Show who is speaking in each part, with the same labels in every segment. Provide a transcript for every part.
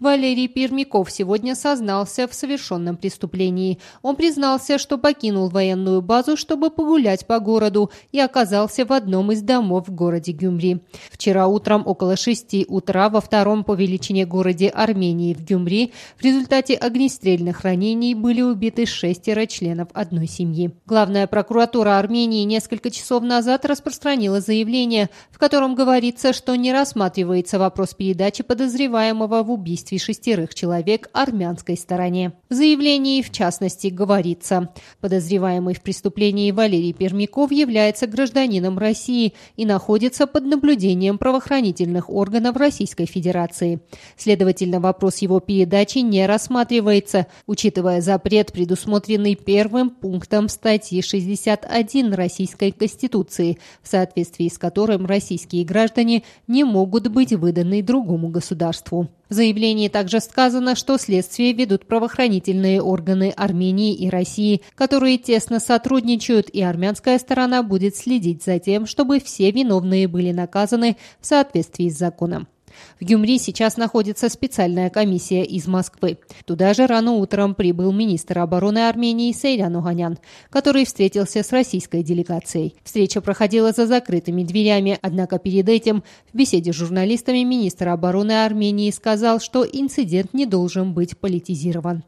Speaker 1: Валерий Пермяков сегодня сознался в совершенном преступлении. Он признался, что покинул военную базу, чтобы погулять по городу, и оказался в одном из домов в городе Гюмри. Вчера утром около 6 утра во втором по величине городе Армении в Гюмри в результате огнестрельных ранений были убиты 6 членов одной семьи. Главная прокуратура Армении несколько часов назад распространила заявление, в котором говорится, что не рассматривается вопрос передачи подозреваемого в убийстве 6 человек армянской стороне. В заявлении, в частности, говорится: подозреваемый в преступлении Валерий Пермяков является гражданином России и находится под наблюдением правоохранительных органов Российской Федерации. Следовательно, вопрос его передачи не рассматривается, учитывая запрет, предусмотренный первым пунктом статьи 61 Российской Конституции, в соответствии с которым российские граждане не могут быть выданы другому государству. В заявлении также сказано, что следствие ведут правоохранительные органы Армении и России, которые тесно сотрудничают, и армянская сторона будет следить за тем, чтобы все виновные были наказаны в соответствии с законом. В Гюмри сейчас находится специальная комиссия из Москвы. Туда же рано утром прибыл министр обороны Армении Сейрян Оганян, который встретился с российской делегацией. Встреча проходила за закрытыми дверями, однако перед этим в беседе с журналистами министр обороны Армении сказал, что инцидент не должен быть политизирован.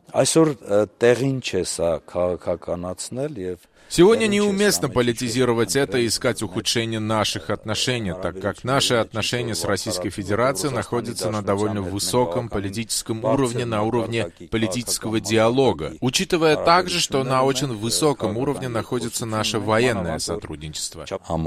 Speaker 2: Сегодня неуместно политизировать это и искать ухудшение наших отношений, так как наши отношения с Российской Федерацией находятся на довольно высоком политическом уровне, на уровне политического диалога, учитывая также, что на очень высоком уровне находится наше военное сотрудничество.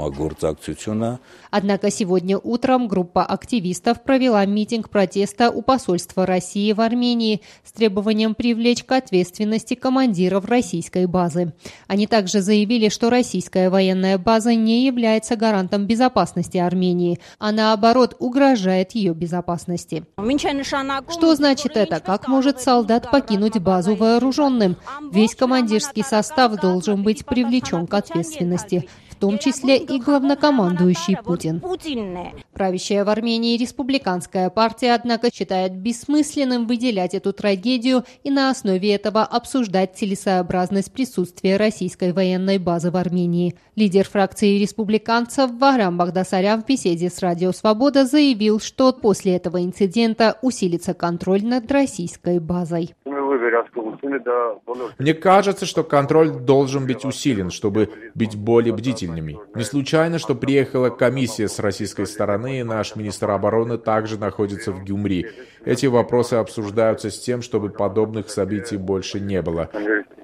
Speaker 1: Однако сегодня утром группа активистов провела митинг протеста у посольства России в Армении с требованием привлечь к ответственности командиров российской базы. Они также заявили, что российская военная база не является гарантом безопасности Армении, а наоборот угрожает ее безопасности. Что значит это? Как может солдат покинуть базу вооруженным? Весь командирский состав должен быть привлечен к ответственности, в том числе и главнокомандующий Путин. Правящая в Армении республиканская партия, однако, считает бессмысленным выделять эту трагедию и на основе этого обсуждать целесообразность присутствия российской военной базы в Армении. Лидер фракции республиканцев Вахрам Багдасарян в беседе с Радио Свобода заявил, что после этого инцидента усилится контроль над российской базой.
Speaker 2: Мне кажется, что контроль должен быть усилен, чтобы быть более бдительными. Не случайно, что приехала комиссия с российской стороны, и наш министр обороны также находится в Гюмри. Эти вопросы обсуждаются с тем, чтобы подобных событий больше не было.